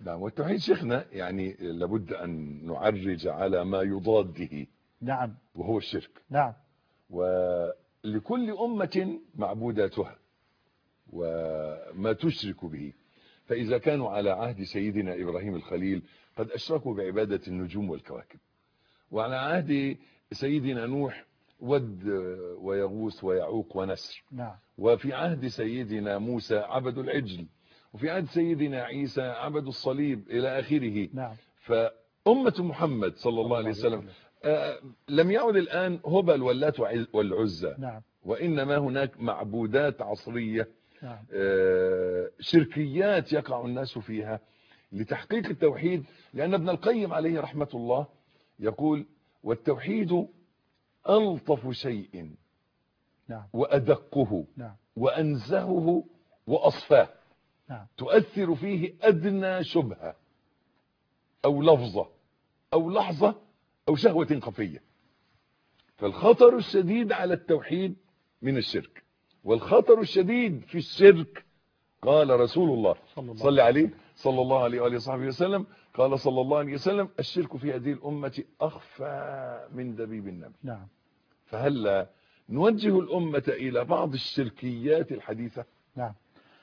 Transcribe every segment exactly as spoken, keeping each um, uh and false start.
نعم. والتوحيد شيخنا يعني لابد أن نعرج على ما يضاده. نعم. وهو الشرك. نعم. ولكل أمة معبوداتها وما تشرك به. فإذا كانوا على عهد سيدنا إبراهيم الخليل قد أشركوا بعبادة النجوم والكواكب، وعلى عهد سيدنا نوح ود ويغوث ويعوق ونسر. نعم. وفي عهد سيدنا موسى عبدوا العجل، وفي عهد سيدنا عيسى عبدوا الصليب إلى آخره. نعم. فأمة محمد صلى الله عليه وسلم آه لم يعد الآن هبل واللات والعزى. نعم. وإنما هناك معبودات عصرية. نعم. آه شركيات يقع الناس فيها لتحقيق التوحيد. لأن ابن القيم عليه رحمة الله يقول: والتوحيد ألطف شيء. نعم. وأدقه. نعم. وأنزهه وأصفاه. نعم. تؤثر فيه أدنى شبهة أو لفظة أو لحظة أو شهوة خفية. فالخطر الشديد على التوحيد من الشرك، والخطر الشديد في الشرك قال رسول الله صلى عليه صلى الله عليه وآله وصحبه وسلم، قال صلى الله عليه وسلم: الشرك في هذه الأمة أخفى من دبيب النمل. نعم. فهل نوجه الأمة إلى بعض الشركيات الحديثة؟ نعم.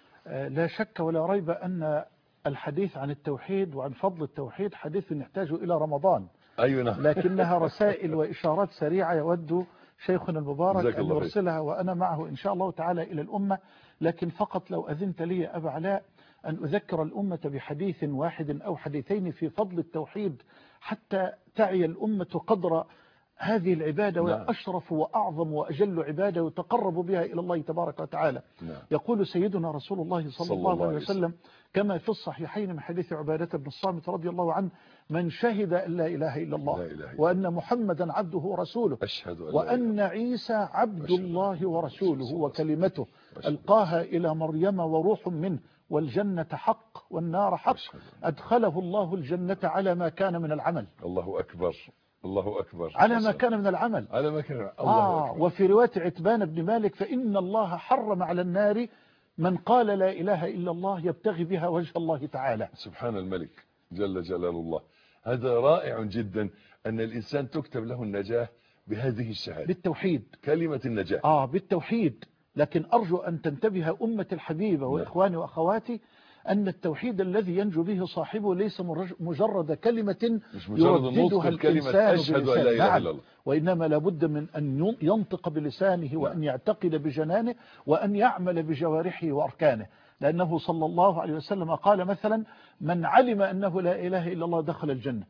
لا شك ولا ريب أن الحديث عن التوحيد وعن فضل التوحيد حديث يحتاج إلى رمضان. أيوة نعم. لكنها رسائل وإشارات سريعة يود شيخنا المبارك أن يرسلها وأنا معه إن شاء الله تعالى إلى الأمة. لكن فقط لو أذنت لي أبا علاء أن أذكر الأمة بحديث واحد أو حديثين في فضل التوحيد حتى تعي الأمة قدر هذه العبادة، وهي أشرف وأعظم وأجل عبادة وتقرب بها إلى الله تبارك وتعالى. نعم. يقول سيدنا رسول الله صلى, صلى الله, الله عليه وسلم كما في الصحيحين من حديث عبادة بن الصامت رضي الله عنه: من شهد أن لا إله إلا الله إله وأن محمدا عبده ورسوله أشهد أن وأن عيسى عبد الله ورسوله وكلمته ألقاها إلى مريم وروح منه والجنة حق والنار حق أدخله الله الجنة على ما كان من العمل. الله أكبر. الله أكبر. على ما كان من العمل. على ما كان. الله آه أكبر. وفي رواية عتبان بن مالك: فإن الله حرم على النار من قال لا إله إلا الله يبتغي بها وجه الله تعالى. سبحان الملك جل جلال الله. هذا رائع جدا أن الإنسان تكتب له النجاة بهذه الشهادة، بالتوحيد، كلمة النجاة. آه بالتوحيد. لكن أرجو أن تنتبه أمة الحبيبة وإخواني وأخواتي أن التوحيد الذي ينجو به صاحبه ليس مجرد كلمة يرددها الإنسان بلسانه. نعم. وإنما لابد من أن ينطق بلسانه وأن يعتقد بجنانه وأن يعمل بجوارحه وأركانه. لأنه صلى الله عليه وسلم قال مثلا: من علم أنه لا إله إلا الله دخل الجنة،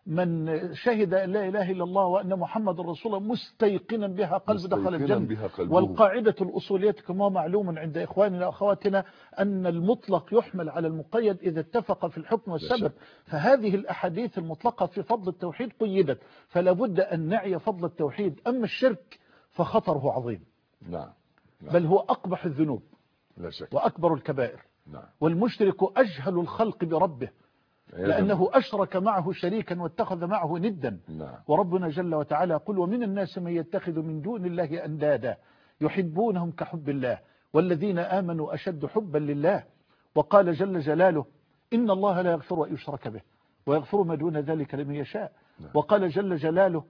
من شهد أن لا إله إلا الله وأن محمد رسول الله مستيقنا بها قلب دخل الجنة. والقاعدة الأصولية كما معلوم عند إخواننا وأخواتنا أن المطلق يحمل على المقيد إذا اتفق في الحكم والسبب. فهذه الأحاديث المطلقة في فضل التوحيد قيدت، فلا بد أن نعي فضل التوحيد. أما الشرك فخطره عظيم. نعم. نعم. بل هو أقبح الذنوب لا شك. وأكبر الكبائر. نعم. والمشرك أجهل الخلق بربه لأنه أشرك معه شريكا واتخذ معه ندا. نعم. وربنا جل وتعالى يقول: ومن الناس من يتخذ من دون الله أندادا يحبونهم كحب الله والذين آمنوا أشد حبا لله. وقال جل جلاله: إن الله لا يغفر أن يشرك به ويغفر ما دون ذلك لمن يشاء. نعم. وقال جل جلاله: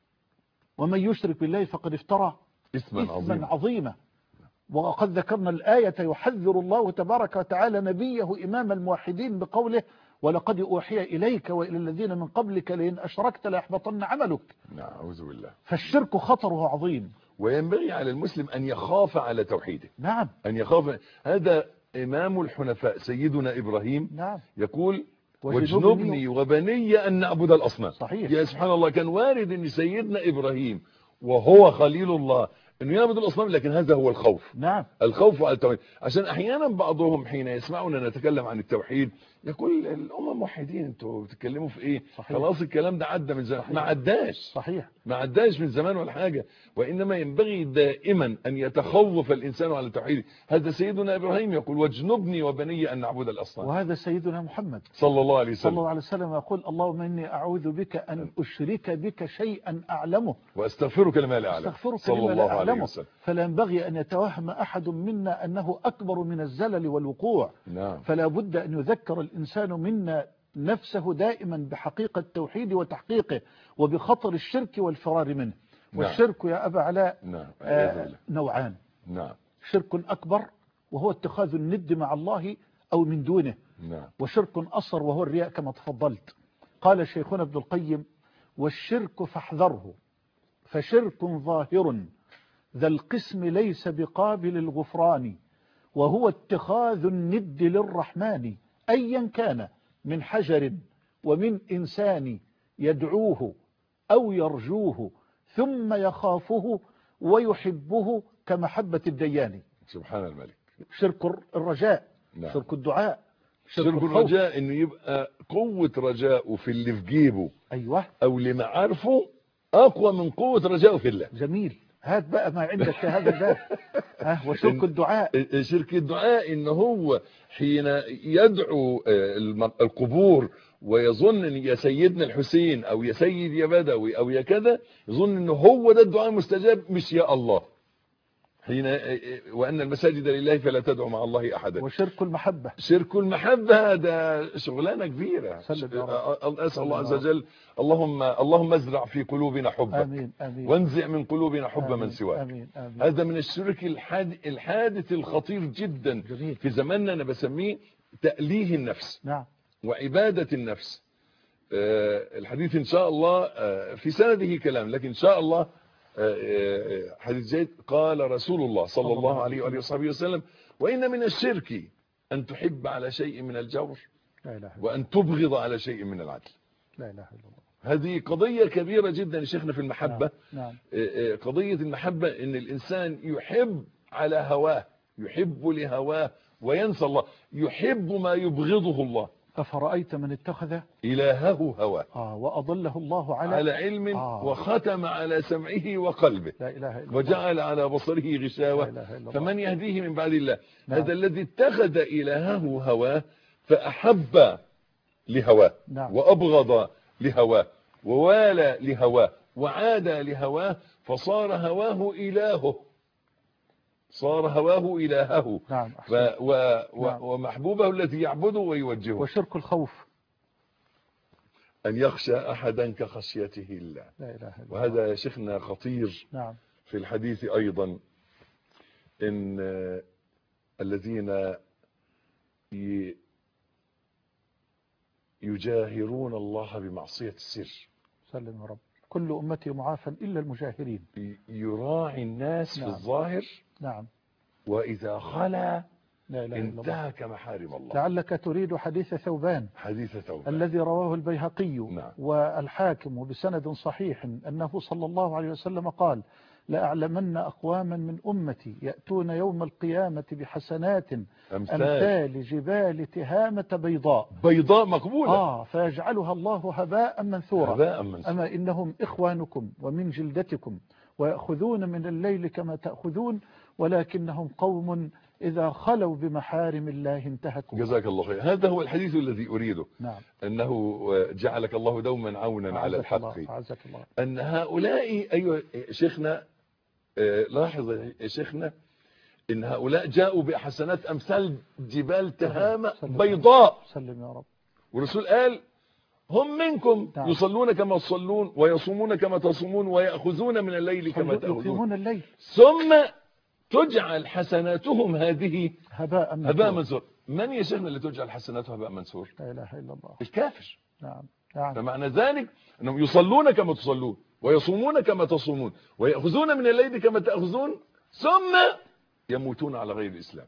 ومن يشرك بالله فقد افترى إثما عظيما. عظيما. وقد ذكرنا الآية يحذر الله تبارك وتعالى نبيه إمام الموحدين بقوله: ولقد أوحي إليك وإلى الذين من قبلك لئن أشركت ليحبطن عملك. نعم. أعوذ بالله. فالشرك خطره عظيم، وينبغي على المسلم أن يخاف على توحيده. نعم. أن يخاف. هذا إمام الحنفاء سيدنا إبراهيم. نعم. يقول: واجنبني وبني أن نعبد الأصنام. صحيح. يا سبحان الله، كان وارد أن سيدنا إبراهيم وهو خليل الله أنه يعبد الأصنام، لكن هذا هو الخوف. نعم. الخوف على التوحيد. عشان أحيانا بعضهم حين يسمعنا نتكلم عن التوحيد يقول: الأمم موحدين، أنتوا بتتكلموا في إيه؟ صحيح. خلاص الكلام ده عدى من زمان. ما عداش. صحيح. ما عداش من زمان ولا حاجة. وإنما ينبغي دائما أن يتخوف الإنسان على التوحيد. هذا سيدنا إبراهيم يقول: واجنبني وبني أن نعبد الأصنام. وهذا سيدنا محمد صلى الله عليه وسلم صلى الله عليه وسلم يقول: اللهم إني أعوذ بك أن أشرك بك شيئا أعلمه وأستغفرك لما لا أعلم. أستغفرك لما لا يعلمه، فلا ينبغي أن يتوهم أحد منا أنه أكبر من الزلل والوقوع. نعم. فلا بد أن يذكر الإنسان منا نفسه دائما بحقيقة التوحيد وتحقيقه وبخطر الشرك والفرار منه. نعم. والشرك يا أبا علاء نعم. آه نوعان. نعم. شرك أكبر وهو اتخاذ الند مع الله أو من دونه. نعم. وشرك أصغر وهو الرياء كما تفضلت. قال شيخنا ابن القيم: والشرك فاحذره فشرك ظاهر ذا القسم ليس بقابل الغفران، وهو اتخاذ الند للرحمن أيا كان من حجر ومن إنسان يدعوه أو يرجوه ثم يخافه ويحبه كمحبة الديان. سبحان الملك. شرك الرجاء. نعم. شرك الدعاء. شرك, شرك الرجاء انه يبقى قوة رجاءه في اللي في جيبه. أيوة. او لمعارفه اقوى من قوة رجاءه في الله. جميل. هات بقى ما عندك هذا ذات. ها وشرك الدعاء. شرك الدعاء ان هو حين يدعو القبور ويظن ان يا سيدنا الحسين او يا سيد يا بدوي او يا كذا، يظن ان هو ده الدعاء المستجاب مش يا الله. حين وان المساجد لله فلا تدعو مع الله احدا. وشرك المحبة. شرك المحبة ده شغلانة كبيرة. اسال الله عز وجل اللهم اللهم ازرع في قلوبنا حبك. آمين آمين. وانزع من قلوبنا حب من سواك. آمين آمين. هذا من الشرك الحادث الخطير جدا. جميل. في زماننا انا بسميه تأليه النفس. نعم. وعبادة النفس. الحديث ان شاء الله في سنده كلام، لكن ان شاء الله حديث زيد. قال رسول الله صلى الله عليه وآله وصحبه وسلم: وإن من الشرك أن تحب على شيء من الجور وأن تبغض على شيء من العدل. لا إله إلا الله. هذه قضية كبيرة جدا يا شيخنا في المحبة. نعم. قضية المحبة ان الانسان يحب على هواه، يحب لهواه وينسى الله، يحب ما يبغضه الله. أفرأيت من اتخذ إلهه هواه آه وأضله الله على على علم آه وختم على سمعه وقلبه لا إله إلا وجعل الله على بصره غشاوة فمن يهديه من بعد الله. نعم. هذا الذي اتخذ إلهه هواه فأحب لهواه. نعم. وأبغض لهواه ووالى لهواه وعاد لهواه فصار هواه إلهه، صار هواه إلهه. نعم. ف و و نعم. ومحبوبه الذي يعبده ويوجهه. وشرك الخوف أن يخشى أحدا كخشيته الله. لا إله إلا الله. وهذا يا شيخنا خطير. نعم. في الحديث أيضا إن الذين يجاهرون الله بمعصية السر. سلم يا رب. كل أمتي معافى إلا المجاهرين. يراعي الناس. نعم. في الظاهر. نعم. وإذا خلا لا إله إلا الله. انتهك محارم الله. لعلك تريد حديث ثوبان. حديث ثوبان الذي رواه البيهقي. نعم. والحاكم بسند صحيح أنه صلى الله عليه وسلم قال: لأعلمن أقواما من أمتي يأتون يوم القيامة بحسنات أمثال, أمثال جبال تهامة بيضاء بيضاء مقبولة آه فيجعلها الله هباء منثورا. هباء منثورا. أما إنهم إخوانكم ومن جلدتكم ويأخذون من الليل كما تأخذون ولكنهم قوم إذا خلوا بمحارم الله انتهكوا. جزاك الله خير. هذا هو الحديث الذي أريده. نعم. أنه جعلك الله دوما عونا على الحق. الله. الله. أن هؤلاء أيها شيخنا لاحظ يا شيخنا إن هؤلاء جاءوا بحسنات أمثال جبال تهامة بيضاء. سلم يا رب. والرسول قال: هم منكم. نعم. يصلون كما تصلون ويصومون كما تصومون ويأخذون من الليل كما تأخذون الليل. ثم تجعل حسناتهم هذه هباء منثور. هباء منثور. من يا شيخنا اللي تجعل حسناته هباء منثور؟ لا اله الا الله. الكافر. نعم. نعم. فمعنى ذلك انهم يصلون كما تصلون ويصومون كما تصومون ويأخذون من الليل كما تأخذون ثم يموتون على غير الإسلام.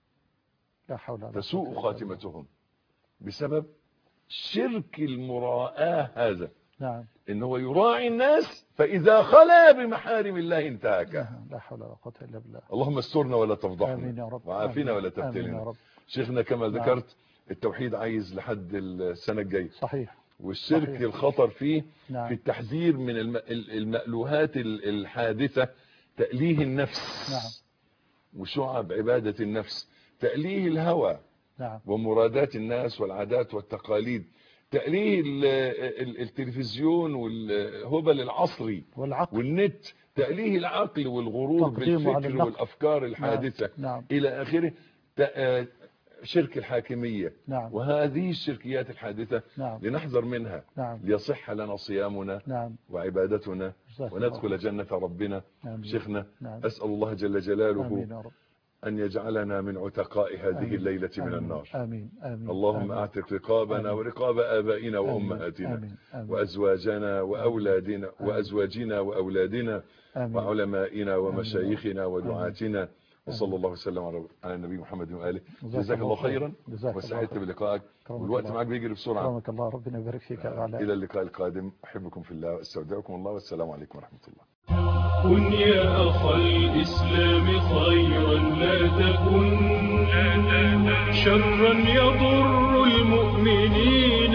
لا حول ولا قوة. تسوء خاتمتهم بسبب شرك المراءة هذا. نعم. إن هو يراعي الناس فإذا خلا بمحارم الله انتهك. لا حول ولا قوة إلا بالله. اللهم استرنا ولا تفضحنا. آمين يا رب. وعافنا ولا تبتلنا. شيخنا كما نعم. ذكرت التوحيد عايز لحد السنة الجاية. صحيح. والشرك صحيح. الخطر فيه. نعم. في التحذير من المألوهات الحادثة، تأليه النفس. نعم. وشعب عبادة النفس، تأليه الهوى. نعم. ومرادات الناس والعادات والتقاليد. تأليه التلفزيون والهبل العصري والعقل والنت، تأليه العقل والغرور بالفكر والأفكار الحادثة. نعم. نعم. إلى آخره. شرك الحاكمية. نعم. وهذه الشركيات الحادثة نعم. لنحذر منها. نعم. ليصح لنا صيامنا. نعم. وعبادتنا وندخل جنة ربنا. آمين. شيخنا. نعم. أسأل الله جل جلاله آمين يا رب. أن يجعلنا من عتقاء هذه آمين. الليلة من آمين. النار. آمين. آمين. اللهم آمين. أعتق رقابنا آمين. ورقاب آبائنا وأمهاتنا. آمين. آمين. وأزواجنا وأولادنا وأزواجنا وأولادنا آمين. وعلمائنا ومشايخنا آمين. ودعاتنا. وصلى الله وسلم على النبي محمد وآله. جزاك الله خيرا وسعدت بلقائك، والوقت معك بيجري بسرعة. كرمك الله، ربنا يبارك فيك. إلى اللقاء القادم، أحبكم في الله واستودعكم الله، والسلام عليكم ورحمة الله. كن يا أخ الإسلام خيرا لا تكن شرا يضر المؤمنين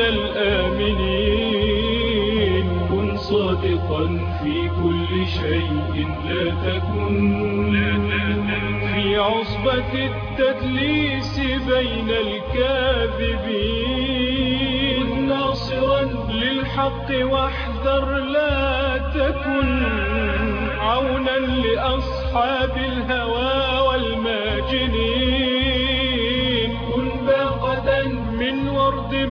الآمنين. كن صادقا في كل شيء لا تكن في عصبة التدليس بين الكاذبين. ناصرا للحق واحذر لا تكن عونا لأصحاب الهوى والماجنين. كن باقة من ورد